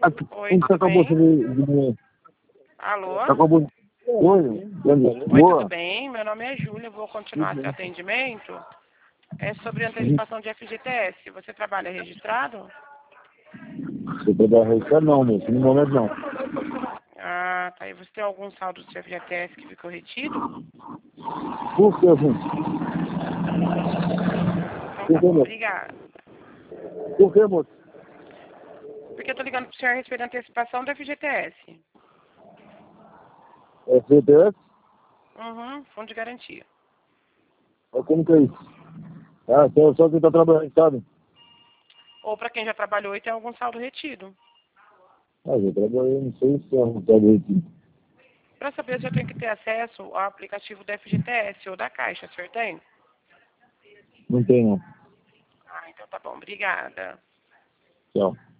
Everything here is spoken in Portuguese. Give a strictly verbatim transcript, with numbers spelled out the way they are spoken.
Oi, Como você tudo acabou bem? de de- Alô? acabou de... Oi, Oi, boa. tudo bem? Meu nome é Júlia, vou Tudo continuar seu bem. atendimento. É sobre Uhum. antecipação de F G T S. Você trabalha registrado? Você trabalha registrado? Não, moço, no momento não. Ah, tá. E você tem algum saldo do seu F G T S que ficou retido? Por que, moço? Então Por tá que, bom, moço? obrigada. Por que, moço? Porque eu tô ligando pro senhor a respeito da antecipação do F G T S. É C P S? Uhum, fundo de garantia. É como que é isso? Ah, só, só quem tá trabalhando, sabe? Ou para quem já trabalhou e tem algum saldo retido. Ah, eu trabalhei, não sei se é um trabalho aqui. Para saber se eu tenho que ter acesso ao aplicativo do F G T S ou da Caixa, o senhor tem? Não tem, não. Ah, então tá bom, obrigada. Tchau.